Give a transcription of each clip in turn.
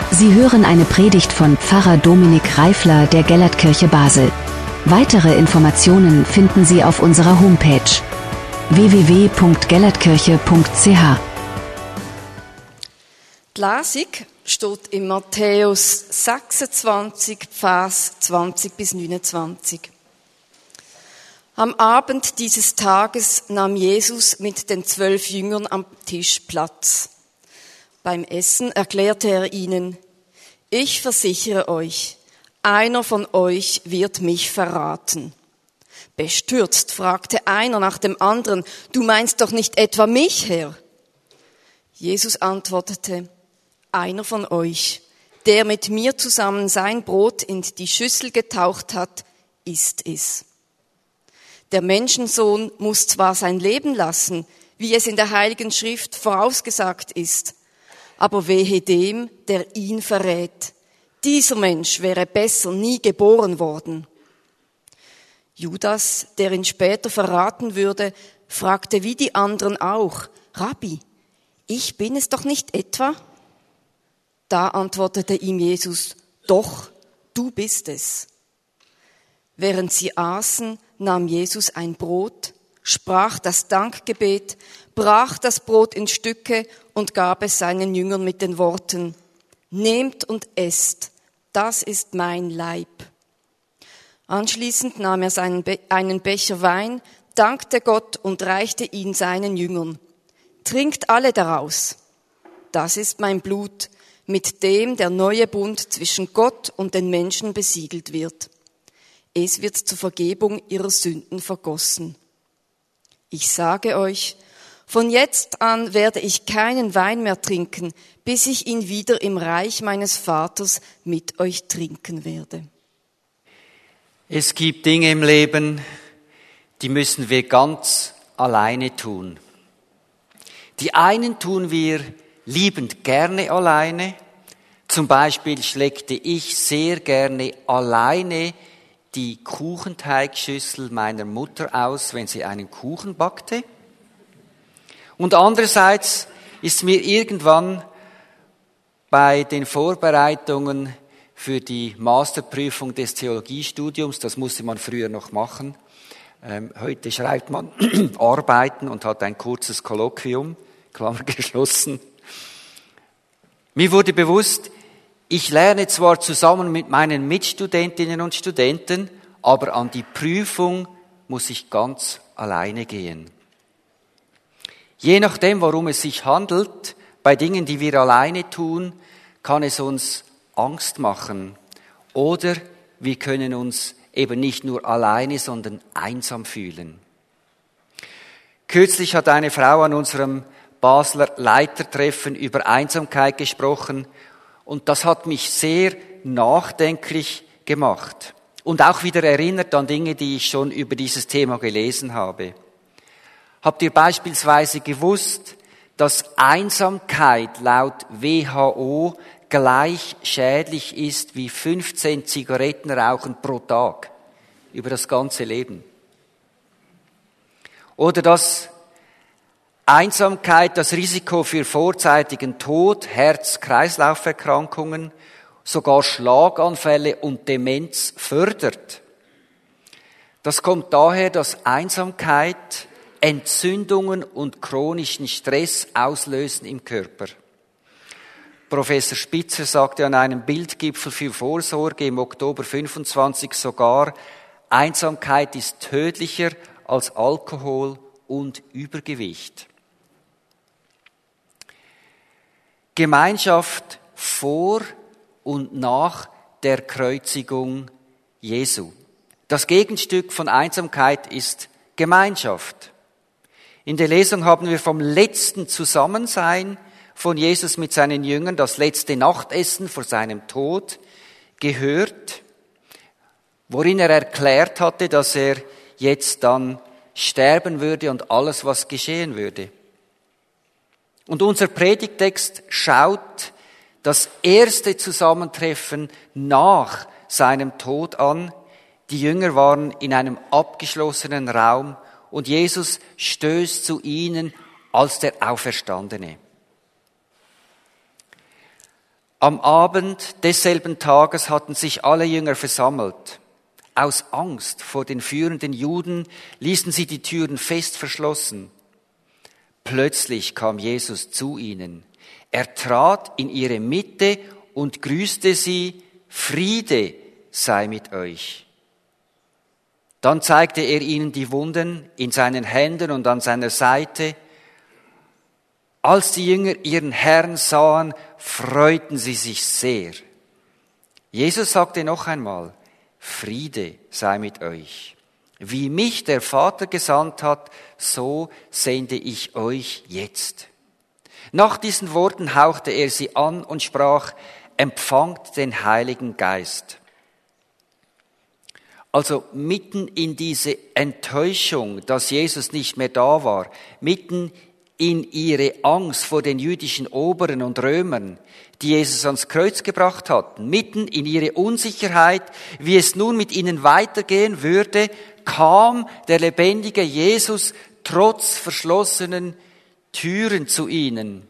Sie hören eine Predigt von Pfarrer Dominik Reifler der Gellertkirche Basel. Weitere Informationen finden Sie auf unserer Homepage www.gellertkirche.ch. Die Lesung steht in Matthäus 26, Vers 20 bis 29. Am Abend dieses Tages nahm Jesus mit den 12 Jüngern am Tisch Platz. Beim Essen erklärte er ihnen: Ich versichere euch, einer von euch wird mich verraten. Bestürzt fragte einer nach dem anderen: Du meinst doch nicht etwa mich, Herr? Jesus antwortete: Einer von euch, der mit mir zusammen sein Brot in die Schüssel getaucht hat, ist es. Der Menschensohn muss zwar sein Leben lassen, wie es in der Heiligen Schrift vorausgesagt ist, aber wehe dem, der ihn verrät. Dieser Mensch wäre besser nie geboren worden. Judas, der ihn später verraten würde, fragte wie die anderen auch: Rabbi, ich bin es doch nicht etwa? Da antwortete ihm Jesus: Doch, du bist es. Während sie aßen, nahm Jesus ein Brot, sprach das Dankgebet, brach das Brot in Stücke und gab es seinen Jüngern mit den Worten: Nehmt und esst, das ist mein Leib. Anschließend nahm er einen Becher Wein, dankte Gott und reichte ihn seinen Jüngern. Trinkt alle daraus. Das ist mein Blut, mit dem der neue Bund zwischen Gott und den Menschen besiegelt wird. Es wird zur Vergebung ihrer Sünden vergossen. Ich sage euch, von jetzt an werde ich keinen Wein mehr trinken, bis ich ihn wieder im Reich meines Vaters mit euch trinken werde. Es gibt Dinge im Leben, die müssen wir ganz alleine tun. Die einen tun wir liebend gerne alleine. Zum Beispiel schleckte ich sehr gerne alleine die Kuchenteigschüssel meiner Mutter aus, wenn sie einen Kuchen backte. Und andererseits ist mir irgendwann bei den Vorbereitungen für die Masterprüfung des Theologiestudiums, das musste man früher noch machen, heute schreibt man Arbeiten und hat ein kurzes Kolloquium, Klammer geschlossen. Mir wurde bewusst, ich lerne zwar zusammen mit meinen Mitstudentinnen und Studenten, aber an die Prüfung muss ich ganz alleine gehen. Je nachdem, worum es sich handelt, bei Dingen, die wir alleine tun, kann es uns Angst machen. Oder wir können uns eben nicht nur alleine, sondern einsam fühlen. Kürzlich hat eine Frau an unserem Basler Leitertreffen über Einsamkeit gesprochen und das hat mich sehr nachdenklich gemacht und auch wieder erinnert an Dinge, die ich schon über dieses Thema gelesen habe. Habt ihr beispielsweise gewusst, dass Einsamkeit laut WHO gleich schädlich ist wie 15 Zigaretten rauchen pro Tag über das ganze Leben? Oder dass Einsamkeit das Risiko für vorzeitigen Tod, Herz-Kreislauf-Erkrankungen, sogar Schlaganfälle und Demenz fördert. Das kommt daher, dass Einsamkeit Entzündungen und chronischen Stress auslösen im Körper. Professor Spitzer sagte an einem Bildgipfel für Vorsorge im Oktober 25 sogar: Einsamkeit ist tödlicher als Alkohol und Übergewicht. Gemeinschaft vor und nach der Kreuzigung Jesu. Das Gegenstück von Einsamkeit ist Gemeinschaft. In der Lesung haben wir vom letzten Zusammensein von Jesus mit seinen Jüngern, das letzte Nachtessen vor seinem Tod, gehört, worin er erklärt hatte, dass er jetzt dann sterben würde und alles, was geschehen würde. Und unser Predigttext schaut das erste Zusammentreffen nach seinem Tod an. Die Jünger waren in einem abgeschlossenen Raum und Jesus stößt zu ihnen als der Auferstandene. Am Abend desselben Tages hatten sich alle Jünger versammelt. Aus Angst vor den führenden Juden ließen sie die Türen fest verschlossen. Plötzlich kam Jesus zu ihnen. Er trat in ihre Mitte und grüßte sie: Friede sei mit euch. Dann zeigte er ihnen die Wunden in seinen Händen und an seiner Seite. Als die Jünger ihren Herrn sahen, freuten sie sich sehr. Jesus sagte noch einmal: Friede sei mit euch. Wie mich der Vater gesandt hat, so sende ich euch jetzt. Nach diesen Worten hauchte er sie an und sprach: Empfangt den Heiligen Geist. Also mitten in diese Enttäuschung, dass Jesus nicht mehr da war, mitten in ihre Angst vor den jüdischen Oberen und Römern, die Jesus ans Kreuz gebracht hatten, mitten in ihre Unsicherheit, wie es nun mit ihnen weitergehen würde, kam der lebendige Jesus trotz verschlossenen Türen zu ihnen.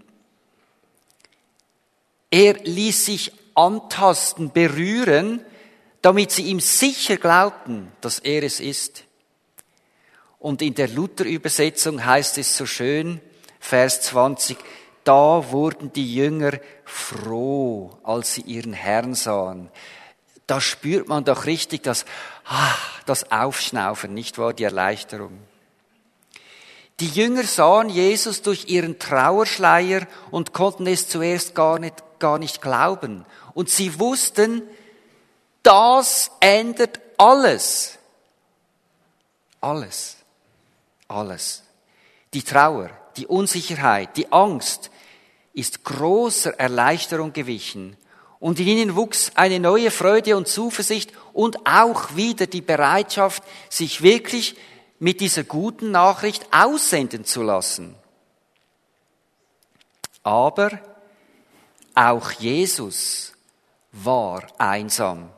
Er ließ sich antasten, berühren, damit sie ihm sicher glaubten, dass er es ist. Und in der Luther-Übersetzung heißt es so schön, Vers 20, da wurden die Jünger froh, als sie ihren Herrn sahen. Da spürt man doch richtig das Aufschnaufen, nicht wahr, die Erleichterung. Die Jünger sahen Jesus durch ihren Trauerschleier und konnten es zuerst gar nicht glauben. Und sie wussten, das ändert alles. Alles. Alles. Die Trauer, die Unsicherheit, die Angst ist großer Erleichterung gewichen. Und in ihnen wuchs eine neue Freude und Zuversicht und auch wieder die Bereitschaft, sich wirklich mit dieser guten Nachricht aussenden zu lassen. Aber auch Jesus war einsam.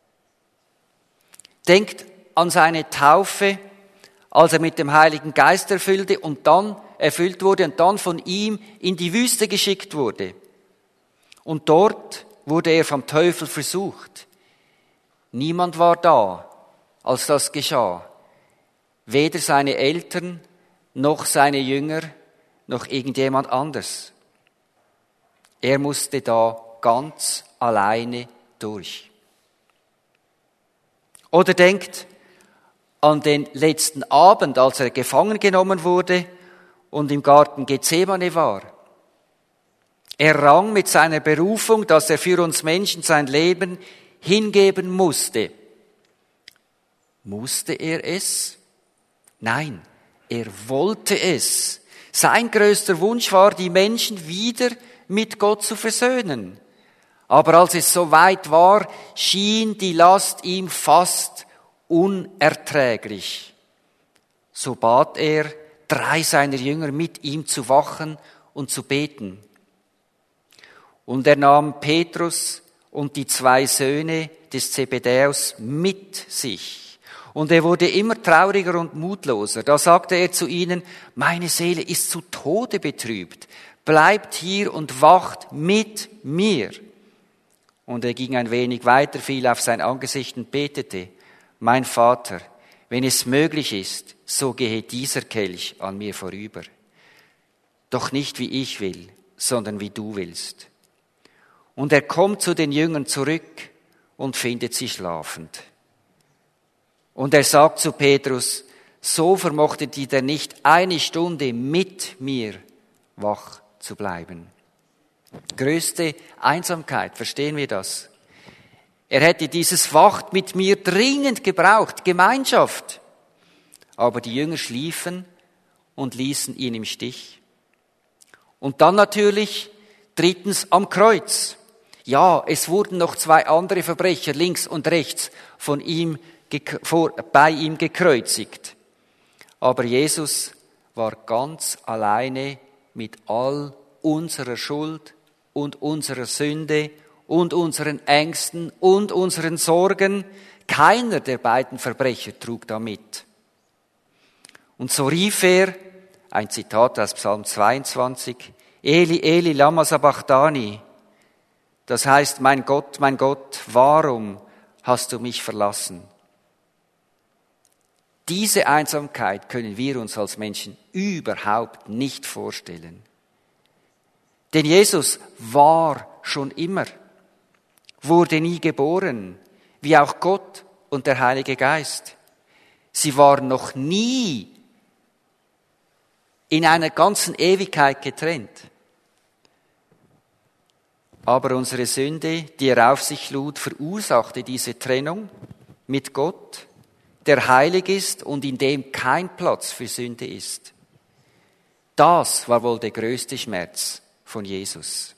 Denkt an seine Taufe, als er mit dem Heiligen Geist erfüllt wurde und dann von ihm in die Wüste geschickt wurde. Und dort wurde er vom Teufel versucht. Niemand war da, als das geschah. Weder seine Eltern, noch seine Jünger, noch irgendjemand anders. Er musste da ganz alleine durch. Oder denkt an den letzten Abend, als er gefangen genommen wurde und im Garten Gethsemane war. Er rang mit seiner Berufung, dass er für uns Menschen sein Leben hingeben musste. Musste er es? Nein, er wollte es. Sein größter Wunsch war, die Menschen wieder mit Gott zu versöhnen. Aber als es so weit war, schien die Last ihm fast unerträglich. So bat er 3 seiner Jünger, mit ihm zu wachen und zu beten. Und er nahm Petrus und die 2 Söhne des Zebedäus mit sich. Und er wurde immer trauriger und mutloser. Da sagte er zu ihnen: Meine Seele ist zu Tode betrübt. Bleibt hier und wacht mit mir. Und er ging ein wenig weiter, fiel auf sein Angesicht und betete: Mein Vater, wenn es möglich ist, so gehe dieser Kelch an mir vorüber. Doch nicht wie ich will, sondern wie du willst. Und er kommt zu den Jüngern zurück und findet sie schlafend. Und er sagt zu Petrus: So vermochtet ihr denn nicht 1 Stunde mit mir wach zu bleiben. Größte Einsamkeit, verstehen wir das? Er hätte dieses Wacht mit mir dringend gebraucht, Gemeinschaft. Aber die Jünger schliefen und ließen ihn im Stich. Und dann natürlich 3. am Kreuz. Ja, es wurden noch 2 andere Verbrecher links und rechts bei ihm gekreuzigt. Aber Jesus war ganz alleine mit all unserer Schuld und unserer Sünde und unseren Ängsten und unseren Sorgen. Keiner der beiden Verbrecher trug da mit. Und so rief er, ein Zitat aus Psalm 22, Eli, Eli, lama sabachthani. Das heißt, mein Gott, warum hast du mich verlassen? Diese Einsamkeit können wir uns als Menschen überhaupt nicht vorstellen. Denn Jesus war schon immer, wurde nie geboren, wie auch Gott und der Heilige Geist. Sie waren noch nie in einer ganzen Ewigkeit getrennt. Aber unsere Sünde, die er auf sich lud, verursachte diese Trennung mit Gott, der heilig ist und in dem kein Platz für Sünde ist. Das war wohl der größte Schmerz von Jesus.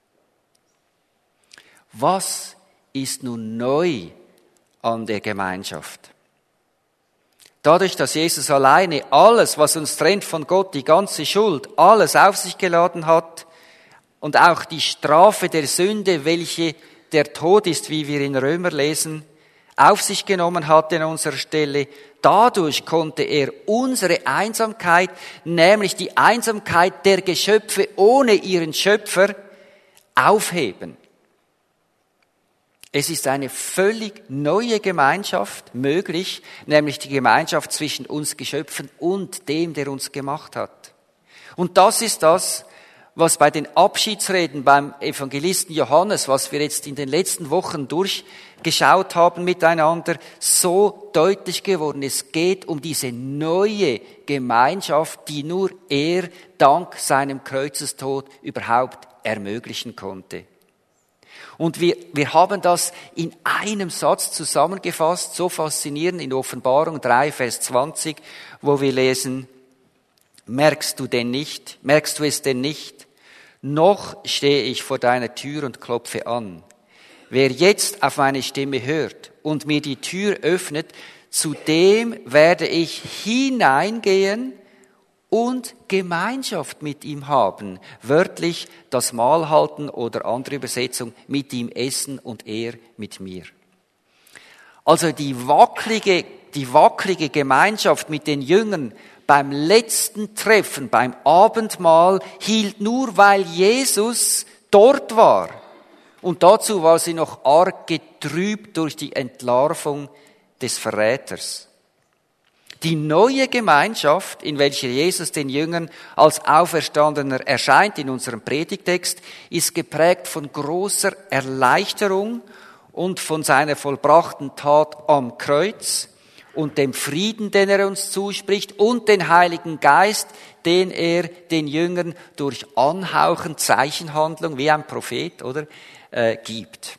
Was ist nun neu an der Gemeinschaft? Dadurch, dass Jesus alleine alles, was uns trennt von Gott, die ganze Schuld, alles auf sich geladen hat und auch die Strafe der Sünde, welche der Tod ist, wie wir in Römer lesen, auf sich genommen hat an unserer Stelle, dadurch konnte er unsere Einsamkeit, nämlich die Einsamkeit der Geschöpfe ohne ihren Schöpfer, aufheben. Es ist eine völlig neue Gemeinschaft möglich, nämlich die Gemeinschaft zwischen uns Geschöpfen und dem, der uns gemacht hat. Und das ist das, was bei den Abschiedsreden beim Evangelisten Johannes, was wir jetzt in den letzten Wochen durchgeschaut haben miteinander, so deutlich geworden. Es geht um diese neue Gemeinschaft, die nur er dank seinem Kreuzestod überhaupt ermöglichen konnte. Und wir haben das in einem Satz zusammengefasst, so faszinierend in Offenbarung 3, Vers 20, wo wir lesen, merkst du es denn nicht? Noch stehe ich vor deiner Tür und klopfe an. Wer jetzt auf meine Stimme hört und mir die Tür öffnet, zu dem werde ich hineingehen und Gemeinschaft mit ihm haben. Wörtlich das Mahl halten oder andere Übersetzung, mit ihm essen und er mit mir. Also die wackelige Gemeinschaft mit den Jüngern beim letzten Treffen, beim Abendmahl, hielt nur, weil Jesus dort war. Und dazu war sie noch arg getrübt durch die Entlarvung des Verräters. Die neue Gemeinschaft, in welcher Jesus den Jüngern als Auferstandener erscheint in unserem Predigtext, ist geprägt von großer Erleichterung und von seiner vollbrachten Tat am Kreuz und dem Frieden, den er uns zuspricht und den Heiligen Geist, den er den Jüngern durch Anhauchen, Zeichenhandlung, wie ein Prophet, gibt.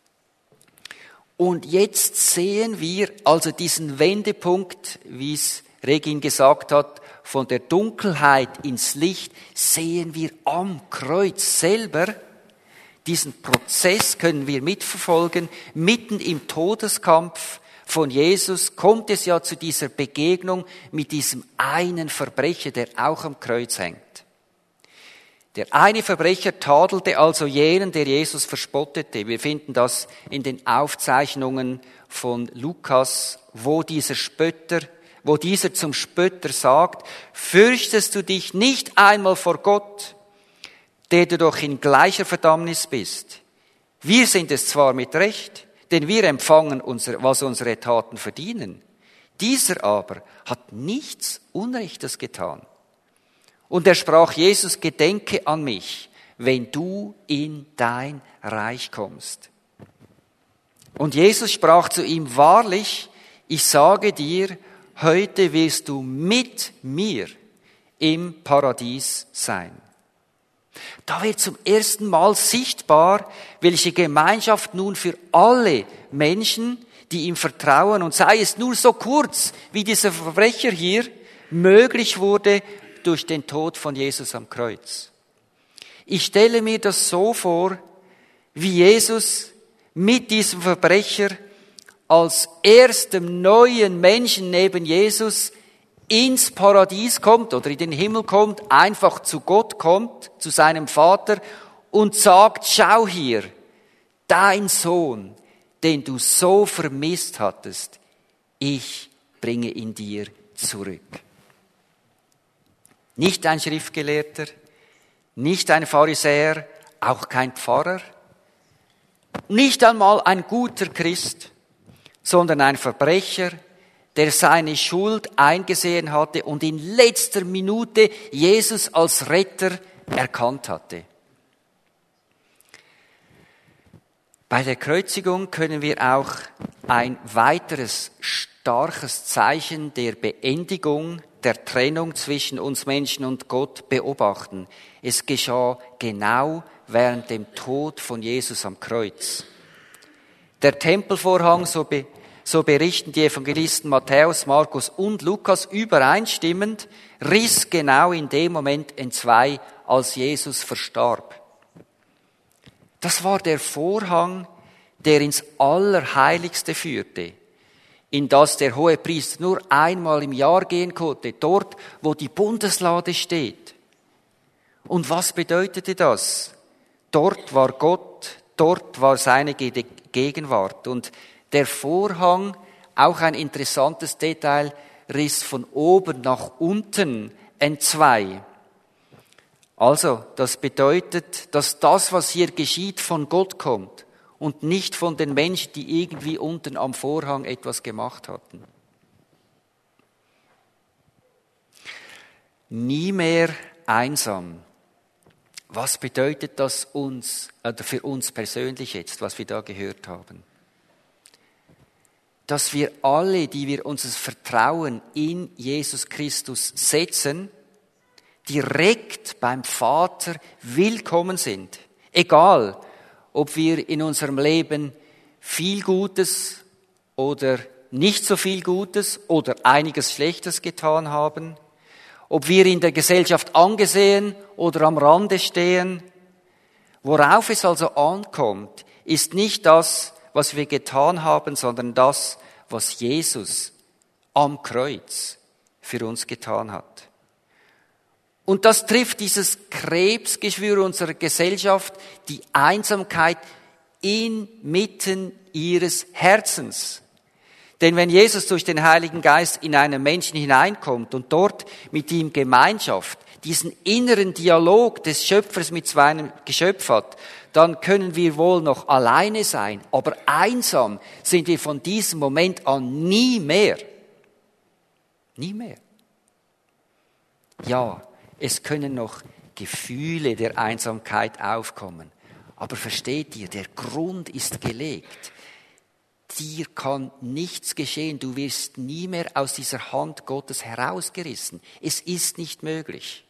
Und jetzt sehen wir also diesen Wendepunkt, wie es Regin gesagt hat, von der Dunkelheit ins Licht, sehen wir am Kreuz selber. Diesen Prozess können wir mitverfolgen. Mitten im Todeskampf von Jesus kommt es ja zu dieser Begegnung mit diesem einen Verbrecher, der auch am Kreuz hängt. Der eine Verbrecher tadelte also jenen, der Jesus verspottete. Wir finden das in den Aufzeichnungen von Lukas, wo dieser zum Spötter sagt, fürchtest du dich nicht einmal vor Gott, der du doch in gleicher Verdammnis bist. Wir sind es zwar mit Recht, denn wir empfangen was unsere Taten verdienen. Dieser aber hat nichts Unrechtes getan. Und er sprach, Jesus, gedenke an mich, wenn du in dein Reich kommst. Und Jesus sprach zu ihm, wahrlich, ich sage dir, heute wirst du mit mir im Paradies sein. Da wird zum ersten Mal sichtbar, welche Gemeinschaft nun für alle Menschen, die ihm vertrauen, und sei es nur so kurz wie dieser Verbrecher hier, möglich wurde, durch den Tod von Jesus am Kreuz. Ich stelle mir das so vor, wie Jesus mit diesem Verbrecher als erstem neuen Menschen neben Jesus ins Paradies kommt oder in den Himmel kommt, einfach zu Gott kommt, zu seinem Vater und sagt, schau hier, dein Sohn, den du so vermisst hattest, ich bringe ihn dir zurück. Nicht ein Schriftgelehrter, nicht ein Pharisäer, auch kein Pfarrer, Nicht einmal ein guter Christ, sondern ein Verbrecher, der seine Schuld eingesehen hatte und in letzter Minute Jesus als Retter erkannt hatte. Bei der Kreuzigung können wir auch ein weiteres starkes Zeichen der Beendigung, der Trennung zwischen uns Menschen und Gott beobachten. Es geschah genau während dem Tod von Jesus am Kreuz. Der Tempelvorhang, so berichten die Evangelisten Matthäus, Markus und Lukas übereinstimmend, riss genau in dem Moment entzwei, als Jesus verstarb. Das war der Vorhang, der ins Allerheiligste führte, in das der Hohepriester nur einmal im Jahr gehen konnte, dort, wo die Bundeslade steht. Und was bedeutete das? Dort war Gott, dort war seine Gegenwart. Und der Vorhang, auch ein interessantes Detail, riss von oben nach unten entzwei. Also, das bedeutet, dass das, was hier geschieht, von Gott kommt und nicht von den Menschen, die irgendwie unten am Vorhang etwas gemacht hatten. Nie mehr einsam. Was bedeutet das für uns persönlich jetzt, was wir da gehört haben? Dass wir alle, die wir unser Vertrauen in Jesus Christus setzen, direkt beim Vater willkommen sind. Egal, ob wir in unserem Leben viel Gutes oder nicht so viel Gutes oder einiges Schlechtes getan haben, ob wir in der Gesellschaft angesehen oder am Rande stehen. Worauf es also ankommt, ist nicht das, was wir getan haben, sondern das, was Jesus am Kreuz für uns getan hat. Und das trifft dieses Krebsgeschwür unserer Gesellschaft, die Einsamkeit inmitten ihres Herzens. Denn wenn Jesus durch den Heiligen Geist in einen Menschen hineinkommt und dort mit ihm Gemeinschaft, diesen inneren Dialog des Schöpfers mit seinem Geschöpf hat, dann können wir wohl noch alleine sein, aber einsam sind wir von diesem Moment an nie mehr. Nie mehr. Ja, es können noch Gefühle der Einsamkeit aufkommen. Aber versteht ihr, der Grund ist gelegt. Dir kann nichts geschehen. Du wirst nie mehr aus dieser Hand Gottes herausgerissen. Es ist nicht möglich.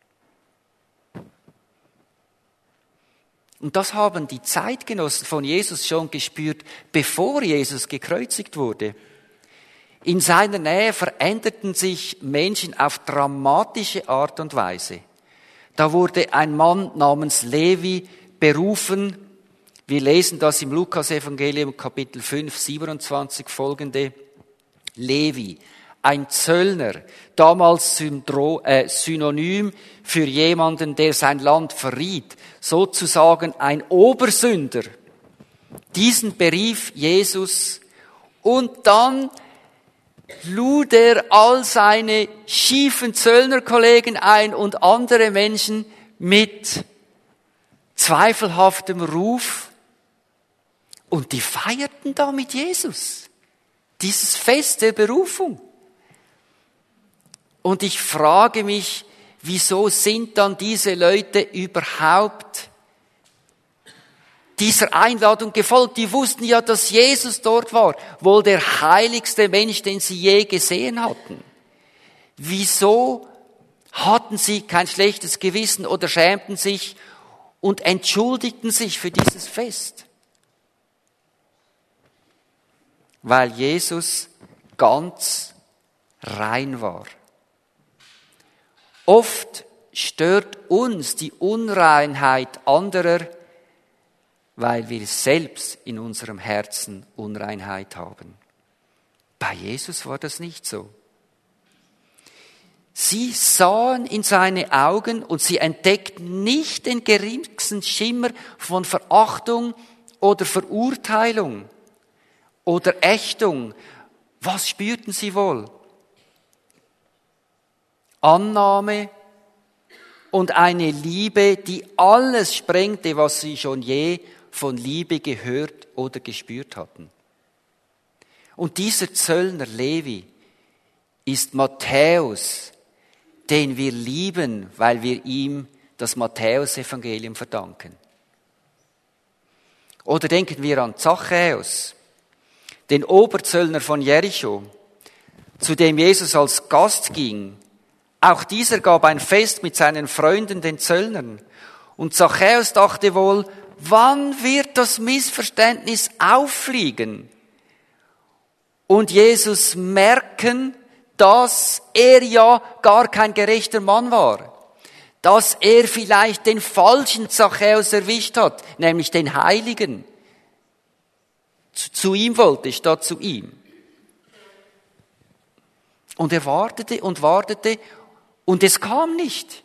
Und das haben die Zeitgenossen von Jesus schon gespürt, bevor Jesus gekreuzigt wurde. In seiner Nähe veränderten sich Menschen auf dramatische Art und Weise. Da wurde ein Mann namens Levi berufen. Wir lesen das im Lukas-Evangelium, Kapitel 5, 27 folgende. Levi, ein Zöllner, damals Synonym für jemanden, der sein Land verriet, sozusagen ein Obersünder. Diesen berief Jesus und dann lud er all seine schiefen Zöllnerkollegen ein und andere Menschen mit zweifelhaftem Ruf. Und die feierten da mit Jesus dieses Fest der Berufung. Und ich frage mich, wieso sind dann diese Leute überhaupt dieser Einladung gefolgt? Die wussten ja, dass Jesus dort war, wohl der heiligste Mensch, den sie je gesehen hatten. Wieso hatten sie kein schlechtes Gewissen oder schämten sich und entschuldigten sich für dieses Fest? Weil Jesus ganz rein war. Oft stört uns die Unreinheit anderer, weil wir selbst in unserem Herzen Unreinheit haben. Bei Jesus war das nicht so. Sie sahen in seine Augen und sie entdeckten nicht den geringsten Schimmer von Verachtung oder Verurteilung oder Ächtung. Was spürten sie wohl? Annahme und eine Liebe, die alles sprengte, was sie schon je von Liebe gehört oder gespürt hatten. Und dieser Zöllner Levi ist Matthäus, den wir lieben, weil wir ihm das Matthäusevangelium verdanken. Oder denken wir an Zachäus, den Oberzöllner von Jericho, zu dem Jesus als Gast ging. Auch dieser gab ein Fest mit seinen Freunden, den Zöllnern. Und Zachäus dachte wohl, wann wird das Missverständnis auffliegen? Und Jesus merken, dass er ja gar kein gerechter Mann war. Dass er vielleicht den falschen Zachäus erwischt hat, nämlich den Heiligen. Zu ihm wollte, statt zu ihm. Und er wartete und es kam nicht.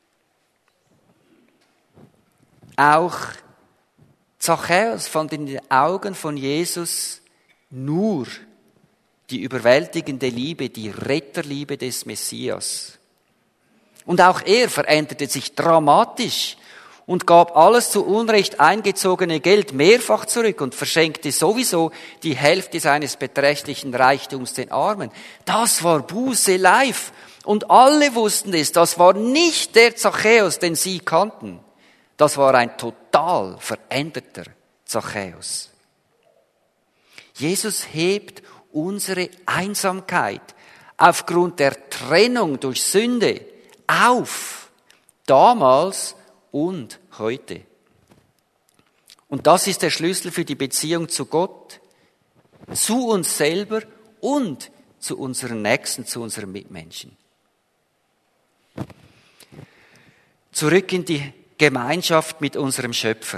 Auch Zachäus fand in den Augen von Jesus nur die überwältigende Liebe, die Retterliebe des Messias. Und auch er veränderte sich dramatisch und gab alles zu Unrecht eingezogene Geld mehrfach zurück und verschenkte sowieso die Hälfte seines beträchtlichen Reichtums den Armen. Das war Buße live. Und alle wussten es, das war nicht der Zachäus, den sie kannten. Das war ein total veränderter Zachäus. Jesus hebt unsere Einsamkeit aufgrund der Trennung durch Sünde auf, damals und heute. Und das ist der Schlüssel für die Beziehung zu Gott, zu uns selber und zu unseren Nächsten, zu unseren Mitmenschen. Zurück in die Gemeinschaft mit unserem Schöpfer.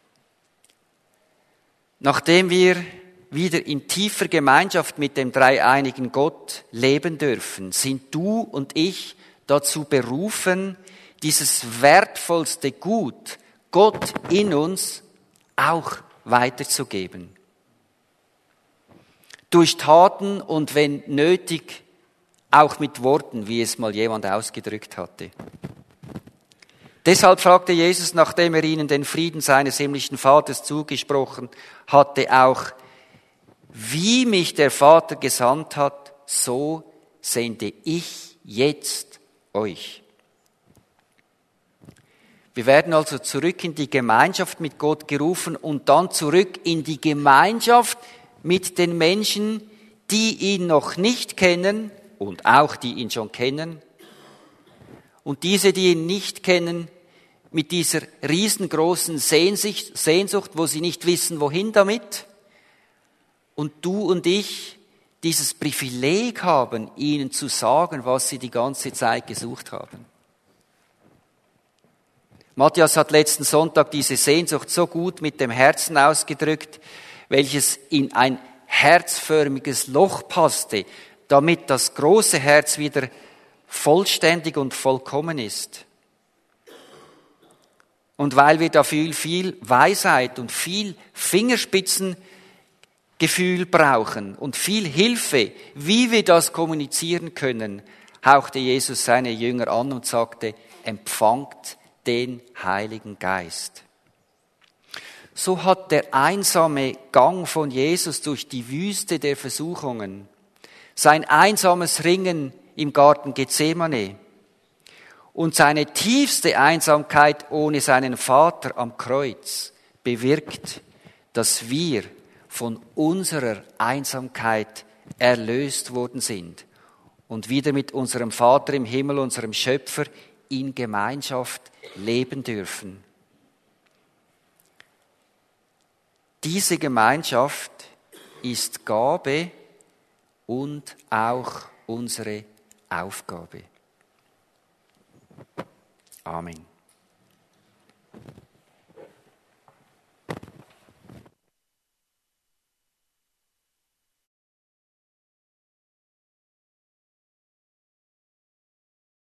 Nachdem wir wieder in tiefer Gemeinschaft mit dem dreieinigen Gott leben dürfen, sind du und ich dazu berufen, dieses wertvollste Gut, Gott in uns, auch weiterzugeben. Durch Taten und wenn nötig, auch mit Worten, wie es mal jemand ausgedrückt hatte. Deshalb fragte Jesus, nachdem er ihnen den Frieden seines himmlischen Vaters zugesprochen hatte, auch, wie mich der Vater gesandt hat, so sende ich jetzt euch. Wir werden also zurück in die Gemeinschaft mit Gott gerufen und dann zurück in die Gemeinschaft mit den Menschen, die ihn noch nicht kennen und auch die ihn schon kennen. Und diese, die ihn nicht kennen, mit dieser riesengroßen Sehnsucht, wo sie nicht wissen, wohin damit. Und du und ich dieses Privileg haben, ihnen zu sagen, was sie die ganze Zeit gesucht haben. Matthias hat letzten Sonntag diese Sehnsucht so gut mit dem Herzen ausgedrückt, welches in ein herzförmiges Loch passte, damit das große Herz wieder vollständig und vollkommen ist. Und weil wir dafür viel Weisheit und viel Fingerspitzengefühl brauchen und viel Hilfe, wie wir das kommunizieren können, hauchte Jesus seine Jünger an und sagte, empfangt den Heiligen Geist. So hat der einsame Gang von Jesus durch die Wüste der Versuchungen, sein einsames Ringen im Garten Gethsemane und seine tiefste Einsamkeit ohne seinen Vater am Kreuz bewirkt, dass wir von unserer Einsamkeit erlöst worden sind und wieder mit unserem Vater im Himmel, unserem Schöpfer, in Gemeinschaft leben dürfen. Diese Gemeinschaft ist Gabe und auch unsere Aufgabe. Amen.